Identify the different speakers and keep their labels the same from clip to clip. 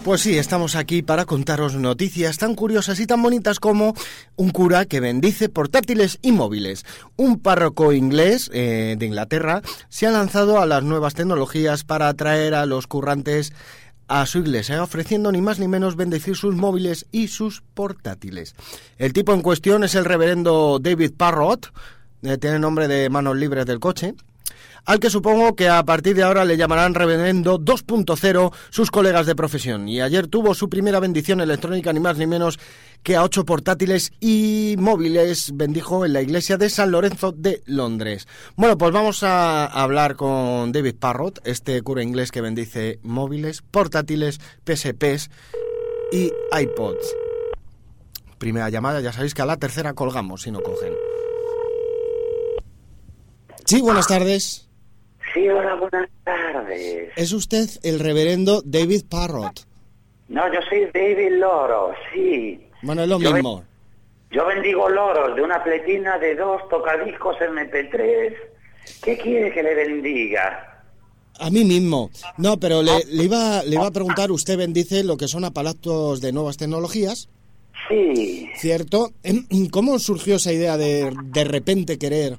Speaker 1: Pues sí, estamos aquí para contaros noticias tan curiosas y tan bonitas como un cura que bendice portátiles y móviles. Un párroco inglés de Inglaterra se ha lanzado a las nuevas tecnologías para atraer a los currantes a su iglesia, ofreciendo ni más ni menos bendecir sus móviles y sus portátiles. El tipo en cuestión es el reverendo David Parrott, tiene nombre de manos libres del coche, al que supongo que a partir de ahora le llamarán Reverendo 2.0 sus colegas de profesión. Y ayer tuvo su primera bendición electrónica, ni más ni menos que a 8 portátiles y móviles bendijo en la iglesia de San Lorenzo de Londres. Bueno, pues vamos a hablar con David Parrott, este cura inglés que bendice móviles, portátiles, PSPs y iPods. Primera llamada, ya sabéis que a la tercera colgamos si no cogen. Sí, buenas tardes.
Speaker 2: Sí, hola, buenas tardes.
Speaker 1: ¿Es usted el reverendo David Parrott?
Speaker 2: No, yo soy David Loro, sí.
Speaker 1: Bueno, es lo mismo.
Speaker 2: Yo bendigo loros de una pletina de 2 tocadiscos MP3. ¿Qué quiere que le bendiga?
Speaker 1: A mí mismo. No, pero le iba a preguntar, usted bendice lo que son aparatos de nuevas tecnologías.
Speaker 2: Sí.
Speaker 1: ¿Cierto? ¿Cómo surgió esa idea de repente querer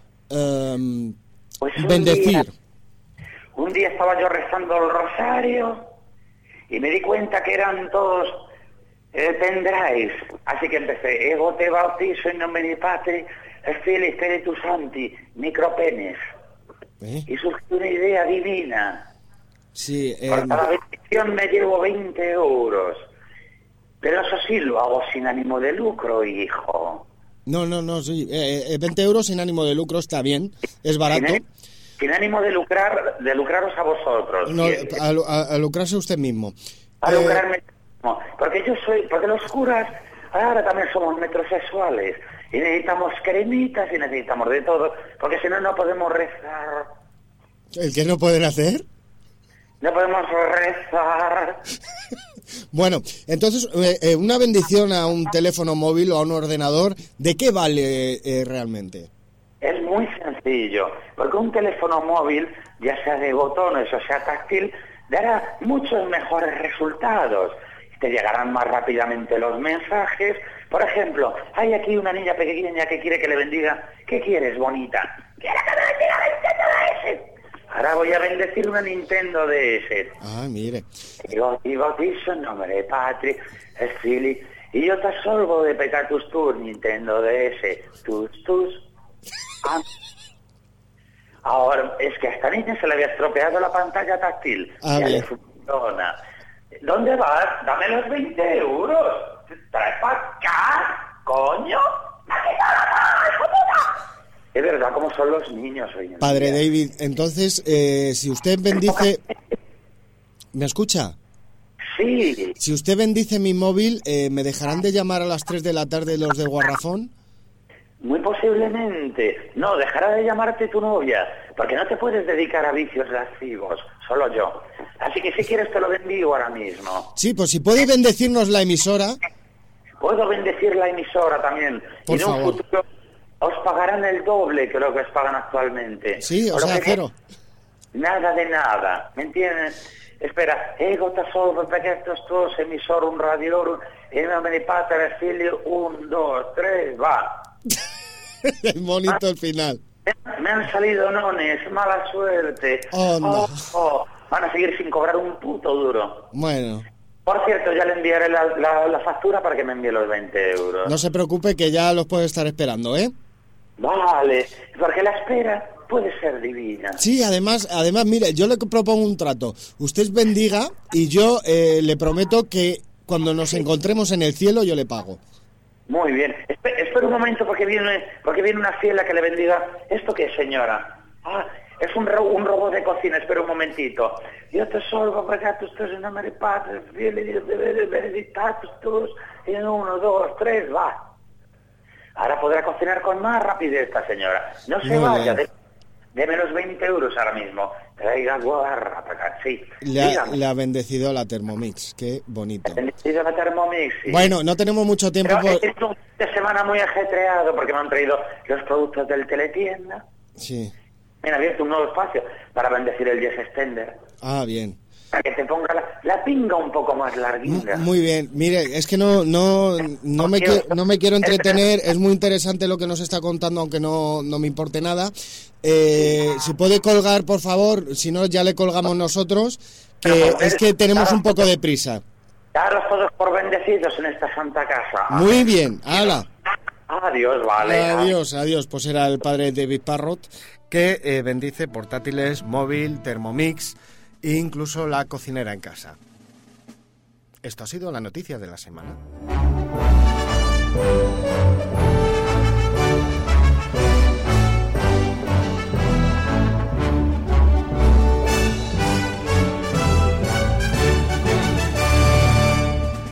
Speaker 2: Pues
Speaker 1: bendecir?
Speaker 2: Un día estaba yo rezando el rosario y me di cuenta que eran todos pendrives. Así que empecé, ego te bautizo en nombre de Patri, Filii Spiritus Sancti, micropenes. Y surgió una idea divina.
Speaker 1: Sí.
Speaker 2: Por cada bendición me llevo 20 euros. Pero eso sí lo hago sin ánimo de lucro, hijo.
Speaker 1: No, sí. 20 euros sin ánimo de lucro está bien, es barato.
Speaker 2: Sin ánimo de lucraros a vosotros.
Speaker 1: No, a lucrarse usted mismo.
Speaker 2: A lucrarme mismo. Porque los curas ahora también somos metrosexuales. Y necesitamos cremitas y necesitamos de todo. Porque si no, no podemos rezar.
Speaker 1: ¿El qué no pueden hacer?
Speaker 2: No podemos rezar.
Speaker 1: Bueno, entonces, una bendición a un teléfono móvil o a un ordenador, ¿de qué vale realmente?
Speaker 2: Es muy sencillo, porque un teléfono móvil, ya sea de botones o sea táctil, dará muchos mejores resultados. Te llegarán más rápidamente los mensajes. Por ejemplo, hay aquí una niña pequeña que quiere que le bendiga. ¿Qué quieres, bonita? ¡Quiero que me bendiga la Nintendo DS! Ahora voy a bendecir una Nintendo DS.
Speaker 1: Ah, mire.
Speaker 2: Y bautizo en nombre de Patri, es Fili, y yo te absolvo de pecatus tus, Nintendo DS, tus. Ahora, es que a esta niña se le había estropeado la pantalla táctil.
Speaker 1: Ah,
Speaker 2: ya
Speaker 1: bien.
Speaker 2: le funciona. ¿Dónde vas? Dame los 20 euros. Trae para acá, coño. Es verdad cómo son los niños hoy en día.
Speaker 1: Padre David, entonces, si usted bendice... ¿Me escucha?
Speaker 2: Sí.
Speaker 1: Si usted bendice mi móvil, ¿me dejarán de llamar a las 3 de la tarde los de Guarrafón?
Speaker 2: Muy posiblemente. No, dejará de llamarte tu novia, porque no te puedes dedicar a vicios lascivos, solo yo. Así que si quieres te lo bendigo ahora mismo.
Speaker 1: Sí, pues si puede bendecirnos la emisora...
Speaker 2: Puedo bendecir la emisora también.
Speaker 1: Por
Speaker 2: y en un
Speaker 1: favor.
Speaker 2: futuro os pagarán el doble que lo que os pagan actualmente.
Speaker 1: Sí, o sea, cero.
Speaker 2: Nada de nada, ¿me entiendes? Espera, ego te solvo pecatus tus, emisor un radiorum, en nombre de Pater Filio, 1, 2, 3, va.
Speaker 1: Es bonito el final.
Speaker 2: Me han salido nones, mala suerte.
Speaker 1: Oh, no.
Speaker 2: Van a seguir sin cobrar un puto duro.
Speaker 1: Bueno,
Speaker 2: Por cierto, ya le enviaré la factura para que me envíe los 20 euros.
Speaker 1: no se preocupe que ya los puede estar esperando, ¿eh?
Speaker 2: Vale, porque la espera puede ser divina.
Speaker 1: Sí, además, mire, yo le propongo un trato. Usted bendiga y yo le prometo que cuando nos encontremos en el cielo yo le pago.
Speaker 2: Muy bien. Espera un momento porque viene una fiela que le bendiga. ¿Esto qué es, señora? Ah, es un robot de cocina. Espera un momentito. Yo te salvo pecatus tus en nombre de Padre, Filii y benedictatus tus. Y en 1, 2, 3, va. Ahora podrá cocinar con más rapidez esta señora. No se
Speaker 1: Muy
Speaker 2: vaya.
Speaker 1: bien.
Speaker 2: Deme los 20 euros ahora mismo. Traiga guarra para acá. Sí.
Speaker 1: Le ha bendecido la Thermomix, qué bonito.
Speaker 2: Bendecido la Thermomix. Sí.
Speaker 1: Bueno, no tenemos mucho tiempo.
Speaker 2: Pero es un fin de semana muy ajetreado porque me han traído los productos del teletienda.
Speaker 1: Sí.
Speaker 2: Me han abierto un nuevo espacio para bendecir el Yes Extender.
Speaker 1: Ah, bien.
Speaker 2: Para que te ponga la pinga un poco más larguita.
Speaker 1: Muy bien, mire, es que no me quiero entretener, es muy interesante lo que nos está contando, aunque no me importe nada. Si puede colgar, por favor, si no ya le colgamos nosotros, que es que tenemos un poco de prisa.
Speaker 2: Daros todos por bendecidos en esta santa casa.
Speaker 1: Muy bien, hala.
Speaker 2: Adiós, vale.
Speaker 1: Adiós. Pues era el padre David Parrott, que bendice portátiles, móvil, Thermomix e incluso la cocinera en casa. Esto ha sido la noticia de la semana.